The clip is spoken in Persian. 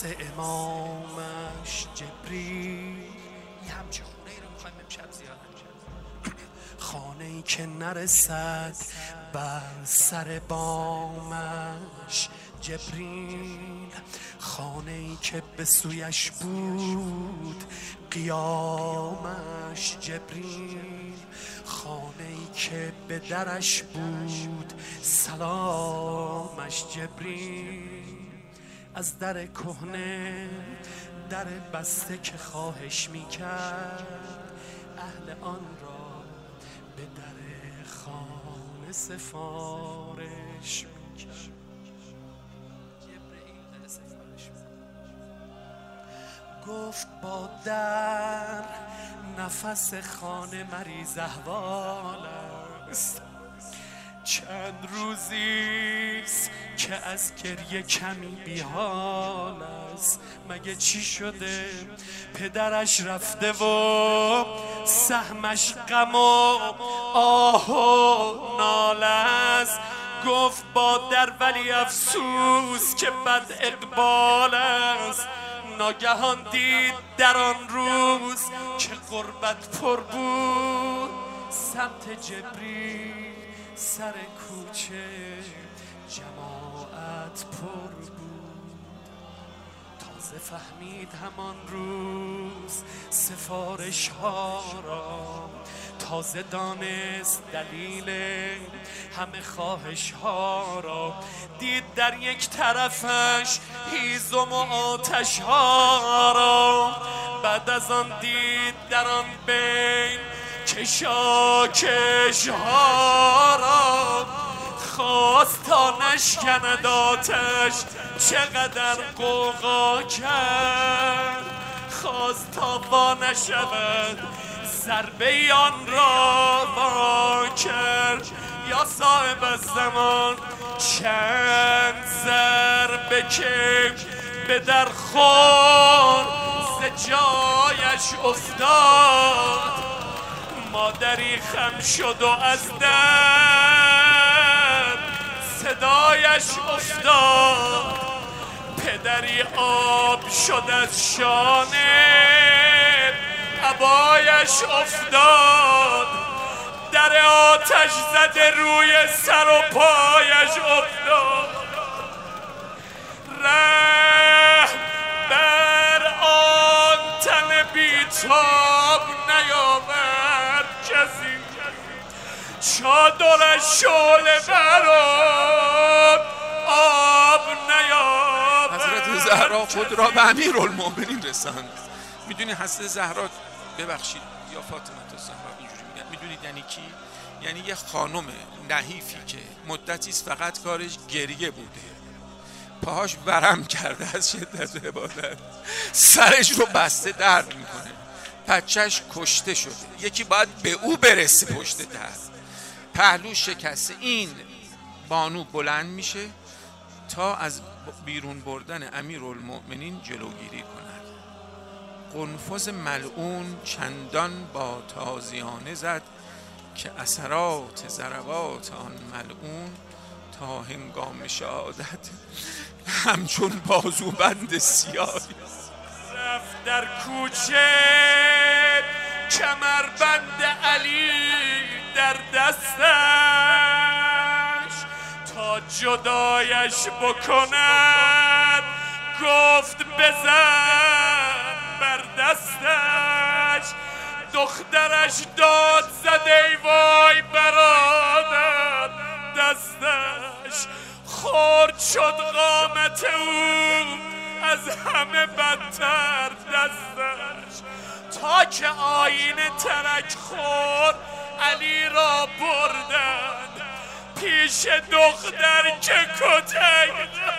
امامش جبریل. یه همچه خونه ای رو میخوایم امشب زیارت کنیم، خانه ای که نرسد بر سر بامش جبریل، خانه ای که به سویش بود قیامش جبریل، خانه ای که به درش بود سلامش جبریل. از در کهنه در بسته که خواهش میکرد، اهل آن را به در خانه سفارش میکرد. گفت با در نفس خانه مریض احوال است، چند روزیست که از گریه کمی بیحال است. مگه چی شده؟ پدرش رفته و سهمش غم و آه و ناله است. گفت با در ولی افسوس که بد اقبال است. ناگهان دید در آن روز که غربت پر بود، سمت جبریل سر کوچه جماعت پر بود. تازه فهمید همان روز سفارش ها را، تازه دانست دلیل همه خواهش ها را. دید در یک طرفش هیزم و آتش ها را، بعد از آن دید در آن بین کشاکش ها را. خواست تا نشکند آتش چقدر غوغا کرد، خواست تا وا نشود ضربه آن را وا کرد. یا صاحب الزمان چند ضربه که به در خور ز جایش افتاد، مادری خم شد و از در صدایش افتاد. پدری آب شد از شانه عبایش افتاد، در آتش زده روی سر و پایش افتاد. رحم بر آن تن بیتاب نیاورد کسی، چادرش شعله برآب آب نیاورد. حضرت زهرا خود را به امیرالمومنین رساند. میدونی حضرت زهرا، ببخشید یا فاطمه الزهرا اینجوری میگن، میدونید یعنی کی؟ یعنی یه خانم نحیفی که مدتی است فقط کارش گریه بوده، پاهاش ورم کرده از شدت عبادت، سرش رو بسته درد میکنه، بچهش کشته شده، یکی باید به او برسه پشت در، پهلو شکسته. این بانو بلند میشه تا از بیرون بردن امیرالمومنین جلوگیری کند. قنفذ ملعون چندان با تازیانه زد که اثرات ضربات آن ملعون تا هنگام شهادت همچون بازوبند سیاه. رفت در کوچه کمربند علی در دستش، تا جدایش بکند گفت بزن بر دستش. دخترش داد زد ای وای برادر، دستش خرد شد قامت او از همه بدتر دستش، تا که آینه ترک خور علی را بردند پیش دختر که کتک